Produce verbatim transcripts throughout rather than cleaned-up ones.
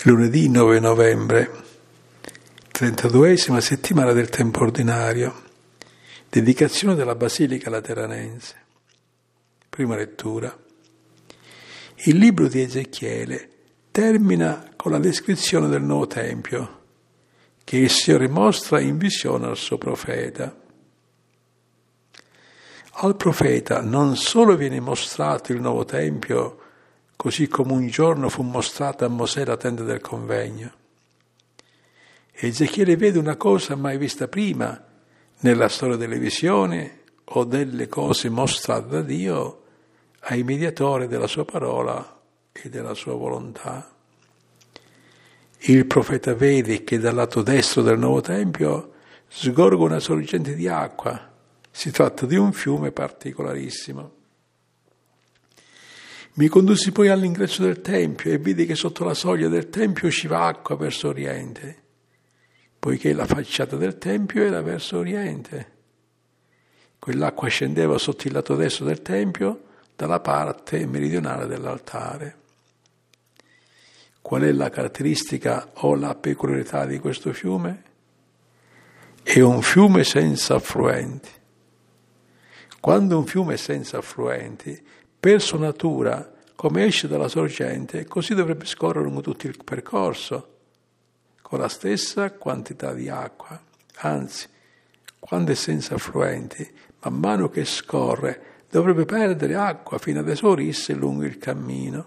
Lunedì nove novembre, trentaduesima settimana del tempo ordinario, dedicazione della Basilica Lateranense. Prima lettura. Il libro di Ezechiele termina con la descrizione del nuovo Tempio, che il Signore mostra in visione al suo profeta. Al profeta non solo viene mostrato il nuovo Tempio, così come un giorno fu mostrata a Mosè la tenda del convegno. Ezechiele vede una cosa mai vista prima nella storia delle visioni o delle cose mostrate da Dio ai mediatori della sua parola e della sua volontà. Il profeta vede che dal lato destro del nuovo Tempio sgorga una sorgente di acqua. Si tratta di un fiume particolarissimo. Mi condussi poi all'ingresso del Tempio e vidi che sotto la soglia del Tempio usciva acqua verso oriente, poiché la facciata del Tempio era verso oriente. Quell'acqua scendeva sotto il lato destro del Tempio dalla parte meridionale dell'altare. Qual è la caratteristica o la peculiarità di questo fiume? È un fiume senza affluenti. Quando un fiume è senza affluenti, per sua natura, come esce dalla sorgente, così dovrebbe scorrere lungo tutto il percorso, con la stessa quantità di acqua. Anzi, quando è senza affluenti, man mano che scorre, dovrebbe perdere acqua fino ad esaurirsi lungo il cammino.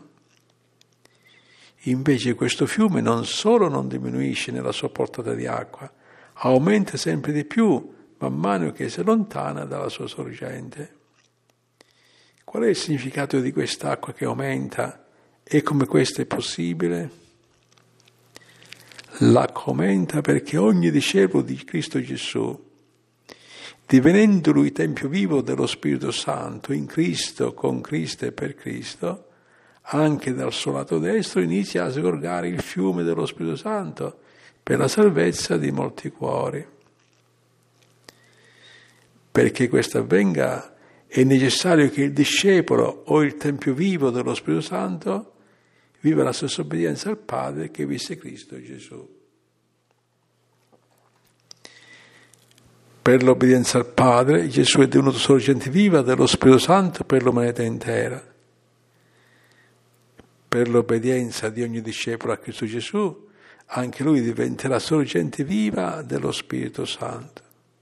Invece questo fiume non solo non diminuisce nella sua portata di acqua, aumenta sempre di più man mano che si allontana dalla sua sorgente. Qual è il significato di quest'acqua che aumenta e come questo è possibile? L'acqua aumenta perché ogni discepolo di Cristo Gesù, divenendo lui tempio vivo dello Spirito Santo, in Cristo, con Cristo e per Cristo, anche dal suo lato destro inizia a sgorgare il fiume dello Spirito Santo per la salvezza di molti cuori. Perché questo avvenga è necessario che il discepolo o il tempio vivo dello Spirito Santo viva la stessa obbedienza al Padre che visse Cristo Gesù. Per l'obbedienza al Padre Gesù è divenuto sorgente viva dello Spirito Santo per l'umanità intera. Per l'obbedienza di ogni discepolo a Cristo Gesù, anche lui diventerà sorgente viva dello Spirito Santo.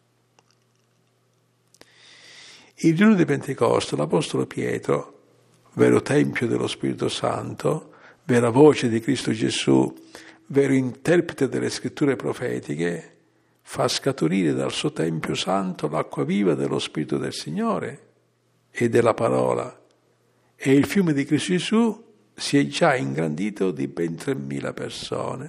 Il giorno di Pentecoste l'Apostolo Pietro, vero Tempio dello Spirito Santo, vera voce di Cristo Gesù, vero interprete delle scritture profetiche, fa scaturire dal suo Tempio Santo l'acqua viva dello Spirito del Signore e della parola, e il fiume di Cristo Gesù si è già ingrandito di ben tremila persone.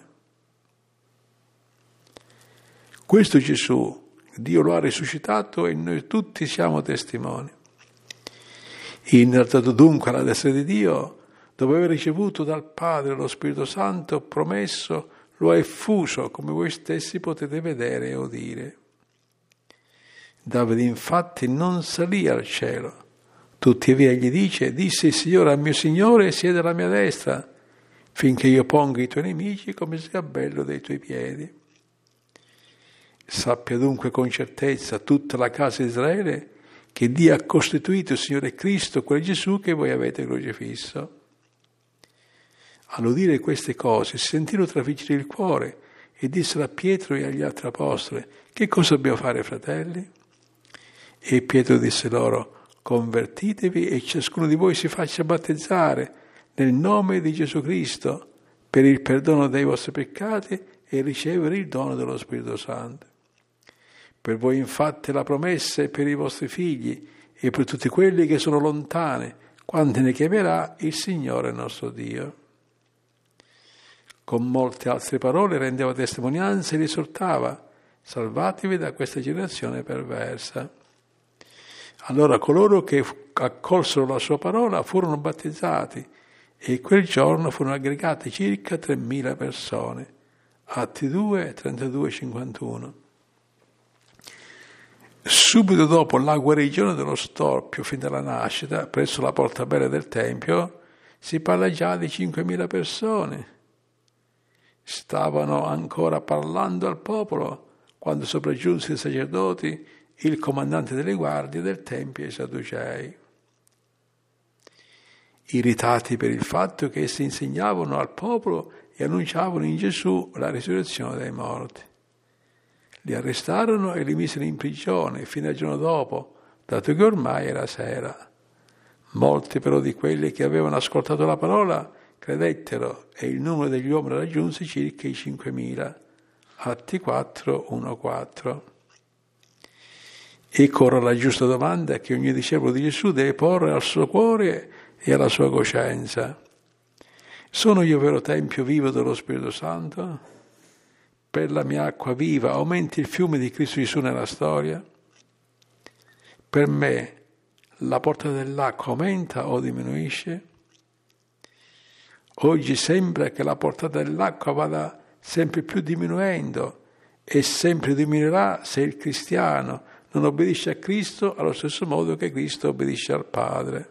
Questo Gesù, Dio lo ha risuscitato e noi tutti siamo testimoni. Innalzato dunque alla destra di Dio, dopo aver ricevuto dal Padre lo Spirito Santo promesso, lo ha effuso come voi stessi potete vedere e udire. Davide infatti non salì al cielo, tuttavia gli dice: disse il Signore al mio Signore, siedi alla mia destra, finché io ponga i tuoi nemici come sgabello dei tuoi piedi. Sappia dunque con certezza tutta la casa di Israele che Dio ha costituito il Signore Cristo, quel Gesù che voi avete crocifisso. All'udire queste cose si sentirono trafiggere il cuore e dissero a Pietro e agli altri apostoli: che cosa dobbiamo fare, fratelli? E Pietro disse loro: convertitevi e ciascuno di voi si faccia battezzare nel nome di Gesù Cristo per il perdono dei vostri peccati e ricevere il dono dello Spirito Santo. Per voi infatti la promessa è per i vostri figli e per tutti quelli che sono lontani, quanti ne chiamerà il Signore nostro Dio. Con molte altre parole rendeva testimonianza e li esortava: salvatevi da questa generazione perversa. Allora coloro che accolsero la sua parola furono battezzati e quel giorno furono aggregate circa tremila persone. Atti due, trentadue, cinquantuno. Subito dopo la guarigione dello storpio fin dalla nascita, presso la porta bella del Tempio, si parla già di cinquemila persone. stavano ancora parlando al popolo quando sopraggiunsero i sacerdoti, il comandante delle guardie del Tempio e i Sadducei, irritati per il fatto che essi insegnavano al popolo e annunciavano in Gesù la risurrezione dai morti. Li arrestarono e li misero in prigione fino al giorno dopo, dato che ormai era sera. Molti però di quelli che avevano ascoltato la parola credettero e il numero degli uomini raggiunse circa i cinquemila. Atti quattro, uno quattro. Ecco ora la giusta domanda che ogni discepolo di Gesù deve porre al suo cuore e alla sua coscienza. Sono io vero Tempio vivo dello Spirito Santo? Per la mia acqua viva aumenti il fiume di Cristo Gesù nella storia? Per me la portata dell'acqua aumenta o diminuisce? Oggi sembra che la portata dell'acqua vada sempre più diminuendo e sempre diminuirà se il cristiano non obbedisce a Cristo allo stesso modo che Cristo obbedisce al Padre.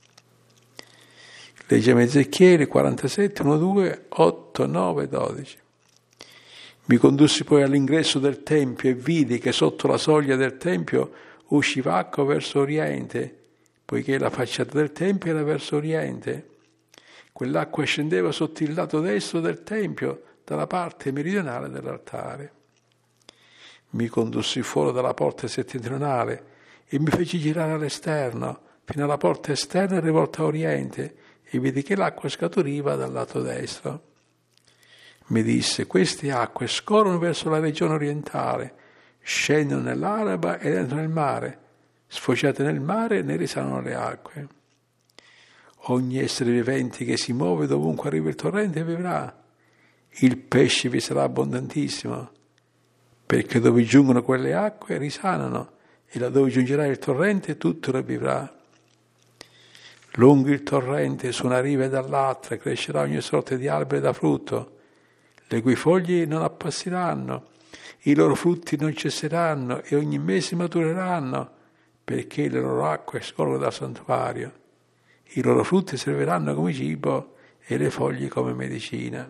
Leggiamo Ezechiele quarantasette, uno, due, otto, nove, dodici. Mi condussi poi all'ingresso del Tempio e vidi che sotto la soglia del Tempio usciva acqua verso oriente, poiché la facciata del Tempio era verso oriente. Quell'acqua scendeva sotto il lato destro del Tempio, dalla parte meridionale dell'altare. Mi condussi fuori dalla porta settentrionale e mi feci girare all'esterno, fino alla porta esterna rivolta a oriente, e vidi che l'acqua scaturiva dal lato destro. Mi disse: queste acque scorrono verso la regione orientale, scendono nell'Araba ed entrano nel mare, sfociate nel mare ne risanano le acque. Ogni essere vivente che si muove dovunque arriva il torrente vivrà. Il pesce vi sarà abbondantissimo, perché dove giungono quelle acque risanano, e laddove giungerà il torrente tutto ravvivrà. Lungo il torrente, su una riva e dall'altra, crescerà ogni sorta di alberi da frutto, le cui foglie non appassiranno, i loro frutti non cesseranno e ogni mese matureranno, perché le loro acque scorrono dal santuario. I loro frutti serviranno come cibo e le foglie come medicina.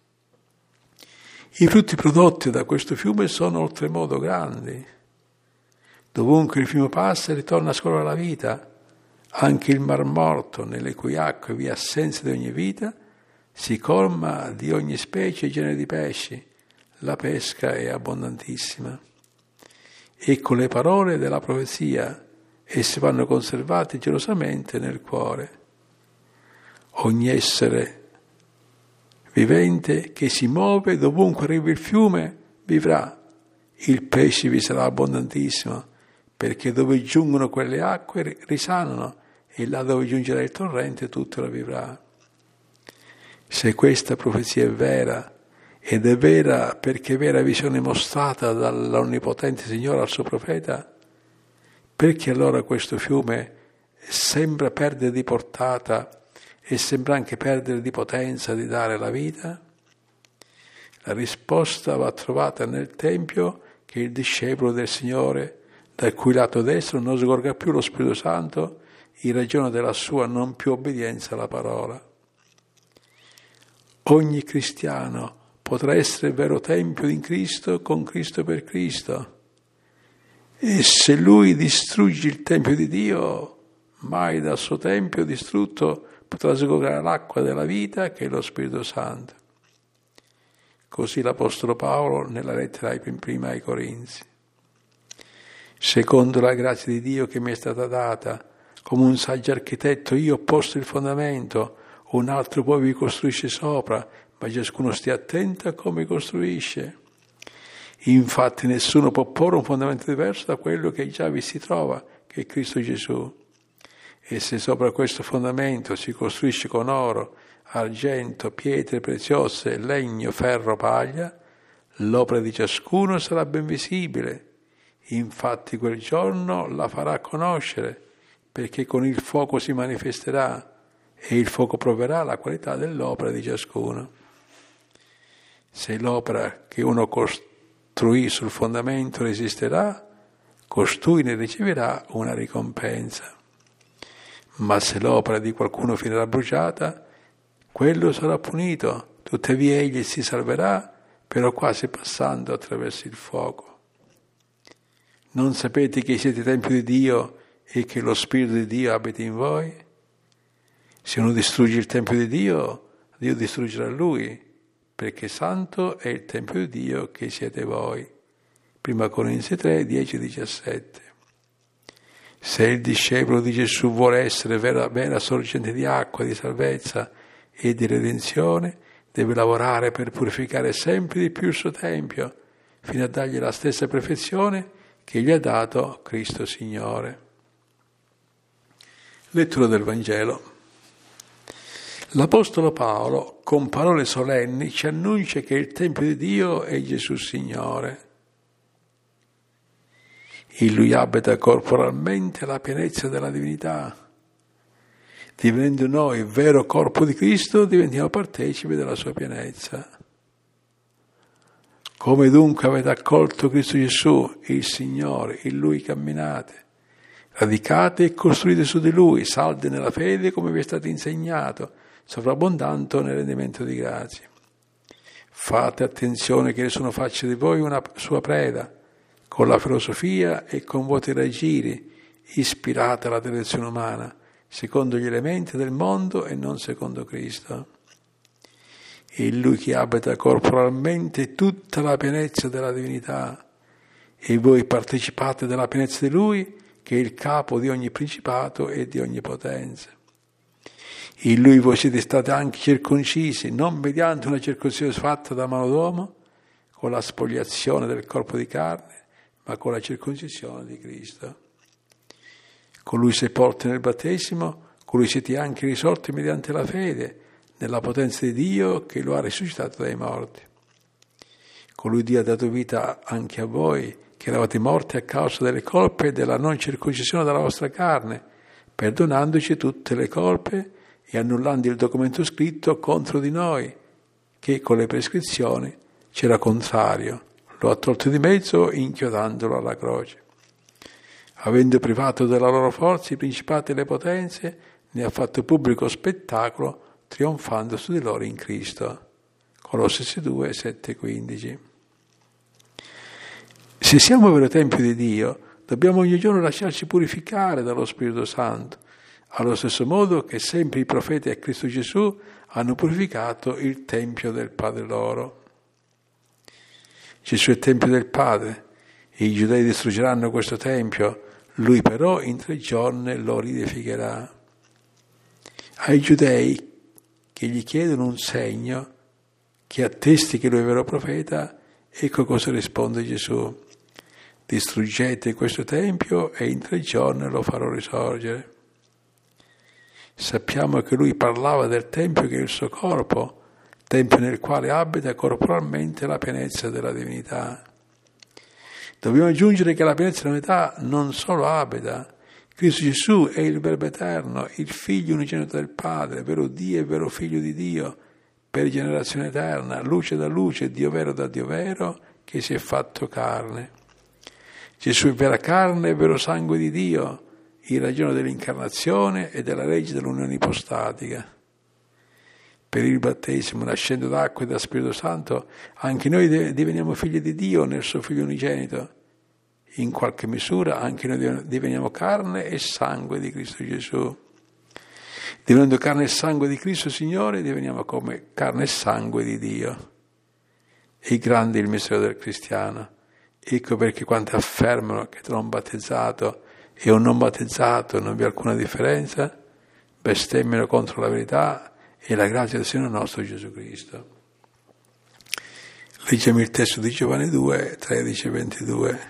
I frutti prodotti da questo fiume sono oltremodo grandi. Dovunque il fiume passa ritorna a scorrere la vita. Anche il Mar Morto, nelle cui acque vi è assenza di ogni vita, si colma di ogni specie e genere di pesci. La pesca è abbondantissima. Ecco le parole della profezia, esse vanno conservate gelosamente nel cuore. Ogni essere vivente che si muove dovunque arrivi il fiume vivrà. Il pesce vi sarà abbondantissimo, perché dove giungono quelle acque risanano, e là dove giungerà il torrente tutto lo vivrà. Se questa profezia è vera, ed è vera perché è vera visione mostrata dall'Onnipotente Signore al suo profeta, perché allora questo fiume sembra perdere di portata e sembra anche perdere di potenza di dare la vita? La risposta va trovata nel Tempio, che è il discepolo del Signore, dal cui lato destro non sgorga più lo Spirito Santo in ragione della sua non più obbedienza alla parola. Ogni cristiano potrà essere il vero Tempio in Cristo, con Cristo per Cristo. E se lui distrugge il Tempio di Dio, mai dal suo Tempio distrutto potrà sgorgare l'acqua della vita, che è lo Spirito Santo. Così l'Apostolo Paolo nella lettera ai prima ai Corinzi. Secondo la grazia di Dio che mi è stata data, come un saggio architetto io ho posto il fondamento, un altro poi vi costruisce sopra, ma ciascuno stia attento a come costruisce. Infatti nessuno può porre un fondamento diverso da quello che già vi si trova, che è Cristo Gesù. E se sopra questo fondamento si costruisce con oro, argento, pietre preziose, legno, ferro, paglia, l'opera di ciascuno sarà ben visibile. Infatti quel giorno la farà conoscere, perché con il fuoco si manifesterà e il fuoco proverà la qualità dell'opera di ciascuno. Se l'opera che uno costruì sul fondamento resisterà, costui ne riceverà una ricompensa. Ma se l'opera di qualcuno finirà bruciata, quello sarà punito, tuttavia egli si salverà, però quasi passando attraverso il fuoco. Non sapete che siete tempio di Dio e che lo Spirito di Dio abita in voi? Se uno distrugge il tempio di Dio, Dio distruggerà lui, perché santo è il tempio di Dio che siete voi. Prima Corinzi tre, dieci diciassette. Se il discepolo di Gesù vuole essere vera, vera sorgente di acqua, di salvezza e di redenzione, deve lavorare per purificare sempre di più il suo tempio, fino a dargli la stessa perfezione che gli ha dato Cristo Signore. Lettura del Vangelo. L'Apostolo Paolo, con parole solenni, ci annuncia che il Tempio di Dio è Gesù Signore. In Lui abita corporalmente la pienezza della divinità. Divenendo noi il vero corpo di Cristo, diventiamo partecipi della sua pienezza. Come dunque avete accolto Cristo Gesù, il Signore, in Lui camminate, radicate e costruite su di Lui, saldi nella fede come vi è stato insegnato, sovrabbondando nel rendimento di grazie. Fate attenzione che nessuno faccia di voi una sua preda, con la filosofia e con vuoti raggiri, ispirate alla tradizione umana, secondo gli elementi del mondo e non secondo Cristo. In Lui che abita corporalmente tutta la pienezza della divinità, e voi partecipate della pienezza di Lui, che è il capo di ogni principato e di ogni potenza. In Lui voi siete stati anche circoncisi, non mediante una circoncisione fatta da mano d'uomo, con la spoliazione del corpo di carne, ma con la circoncisione di Cristo. Con Lui sepolti nel battesimo, con Lui siete anche risorti mediante la fede, nella potenza di Dio che lo ha risuscitato dai morti. Con Lui Dio ha dato vita anche a voi, che eravate morti a causa delle colpe e della non circoncisione della vostra carne, perdonandoci tutte le colpe e annullando il documento scritto contro di noi, che con le prescrizioni c'era contrario. Lo ha tolto di mezzo inchiodandolo alla croce. Avendo privato della loro forza i principati e le potenze, ne ha fatto pubblico spettacolo, trionfando su di loro in Cristo. Colossesi due, sette, quindici. Se siamo vero tempio di Dio, dobbiamo ogni giorno lasciarci purificare dallo Spirito Santo, allo stesso modo che sempre i profeti a Cristo Gesù hanno purificato il tempio del Padre loro. Gesù è il tempio del Padre, e i giudei distruggeranno questo tempio, Lui però in tre giorni lo riedificherà. Ai giudei che gli chiedono un segno che attesti che Lui è vero profeta, ecco cosa risponde Gesù: distruggete questo tempio e in tre giorni lo farò risorgere. Sappiamo che Lui parlava del tempio che è il suo corpo, tempio nel quale abita corporalmente la pienezza della divinità. Dobbiamo aggiungere che la pienezza della divinità non solo abita. Cristo Gesù è il Verbo eterno, il Figlio unigenito del Padre, vero Dio e vero Figlio di Dio, per generazione eterna, luce da luce, Dio vero da Dio vero, che si è fatto carne. Gesù è vera carne e vero sangue di Dio, in ragione dell'incarnazione e della legge dell'unione ipostatica. Per il battesimo, nascendo d'acqua e da Spirito Santo, anche noi diveniamo figli di Dio nel suo Figlio unigenito. In qualche misura anche noi diveniamo carne e sangue di Cristo Gesù. Divenendo carne e sangue di Cristo Signore, diveniamo come carne e sangue di Dio. È grande il mistero del cristiano. Ecco perché quanti affermano che tra un battezzato e un non battezzato non vi è alcuna differenza, bestemmiano contro la verità e la grazia del Signore nostro Gesù Cristo. Leggiamo il testo di Giovanni due, tredici e ventidue.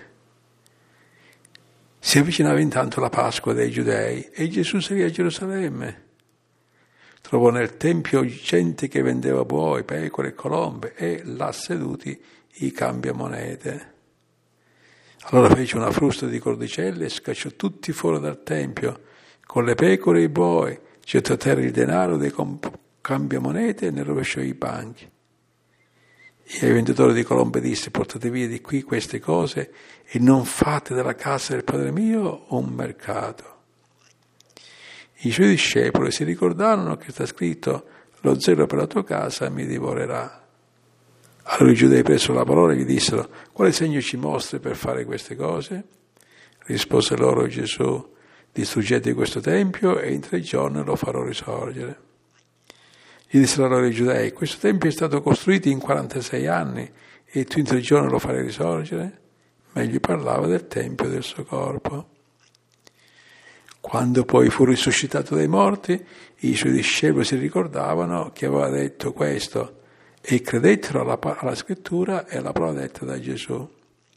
Si avvicinava intanto la Pasqua dei Giudei e Gesù salì a Gerusalemme. Trovò nel tempio gente che vendeva buoi, pecore e colombe e là seduti i cambiamonete. Allora fece una frusta di cordicelle e scacciò tutti fuori dal tempio, con le pecore e i buoi, gettò a terra il denaro dei cambiamonete e ne rovesciò i banchi. E ai venditori di colombe disse: portate via di qui queste cose e non fate della casa del Padre mio un mercato. I suoi discepoli si ricordarono che sta scritto: lo zelo per la tua casa mi divorerà. Allora i giudei presero la parola e gli dissero: quale segno ci mostri per fare queste cose? Rispose loro Gesù: distruggete questo tempio e in tre giorni lo farò risorgere. Gli dissero allora i giudei: questo tempio è stato costruito in quarantasei anni e tu in tre giorni lo farai risorgere? Ma egli parlava del tempio del suo corpo. Quando poi fu risuscitato dai morti, i suoi discepoli si ricordavano che aveva detto questo e credettero alla, alla scrittura e alla parola detta da Gesù.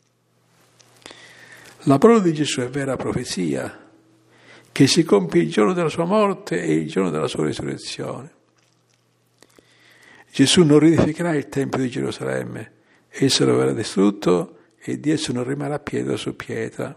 La parola di Gesù è vera profezia, che si compie il giorno della sua morte e il giorno della sua risurrezione. Gesù non riedificherà il Tempio di Gerusalemme, esso lo verrà distrutto e di esso non rimarrà pietra su pietra.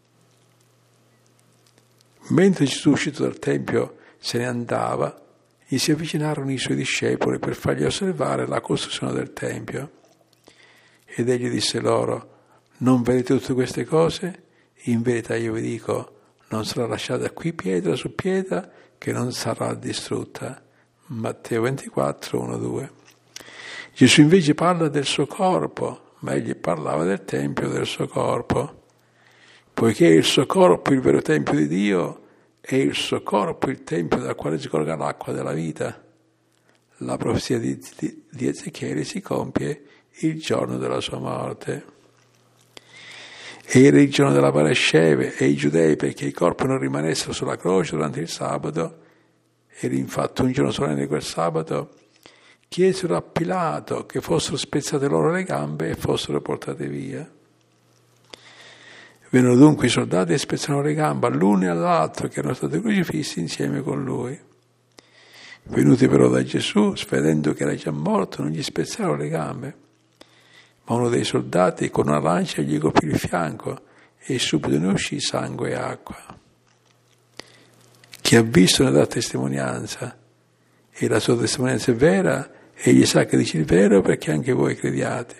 Mentre Gesù, uscito dal Tempio, se ne andava, gli si avvicinarono i suoi discepoli per fargli osservare la costruzione del Tempio. Ed egli disse loro: non vedete tutte queste cose? In verità io vi dico, non sarà lasciata qui pietra su pietra che non sarà distrutta. Matteo ventiquattro, uno due. Gesù invece parla del suo corpo, ma egli parlava del Tempio del suo corpo. Poiché il suo corpo è il vero Tempio di Dio e il suo corpo il Tempio dal quale sgorga l'acqua della vita, la profezia di, di, di Ezechiele si compie il giorno della sua morte. Era il giorno della Parasceve e i giudei, perché i corpi non rimanessero sulla croce durante il sabato, era infatti un giorno solenne quel sabato, chiesero a Pilato che fossero spezzate loro le gambe e fossero portate via. Vennero dunque i soldati e spezzarono le gambe all'uno e all'altro che erano stati crocifissi insieme con lui. Venuti però da Gesù, svedendo che era già morto, non gli spezzarono le gambe. Ma uno dei soldati con una lancia gli colpì il fianco e subito ne uscì sangue e acqua. Chi ha visto ne dà testimonianza e la sua testimonianza è vera, egli sa che dice il vero perché anche voi crediate.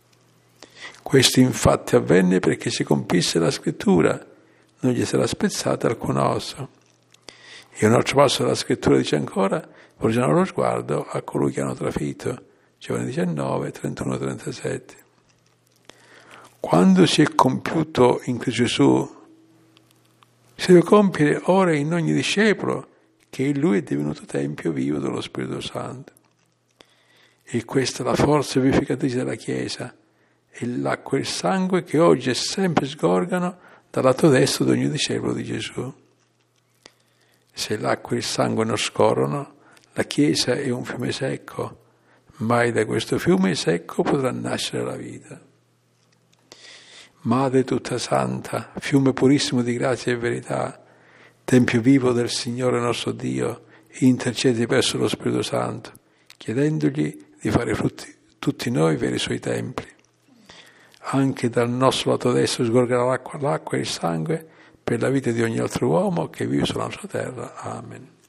Questo infatti avvenne perché si compisse la scrittura, non gli sarà spezzata alcun osso. E un altro passo della scrittura dice ancora: volgeranno lo sguardo a colui che hanno trafitto. Giovanni diciannove, trentuno trentasette. Quando si è compiuto in Cristo Gesù, si deve compiere ora in ogni discepolo che in lui è divenuto tempio vivo dello Spirito Santo. E questa è la forza vivificatrice della Chiesa, e l'acqua e il sangue che oggi e sempre sgorgano dal lato destro di ogni discepolo di Gesù. Se l'acqua e il sangue non scorrono, la Chiesa è un fiume secco. Mai da questo fiume secco potrà nascere la vita. Madre tutta santa, fiume purissimo di grazia e verità, Tempio vivo del Signore nostro Dio, intercedi presso lo Spirito Santo, chiedendogli di fare frutti, tutti noi veri Suoi templi. Anche dal nostro lato destro sgorgerà l'acqua, l'acqua e il sangue per la vita di ogni altro uomo che vive sulla nostra terra. Amen.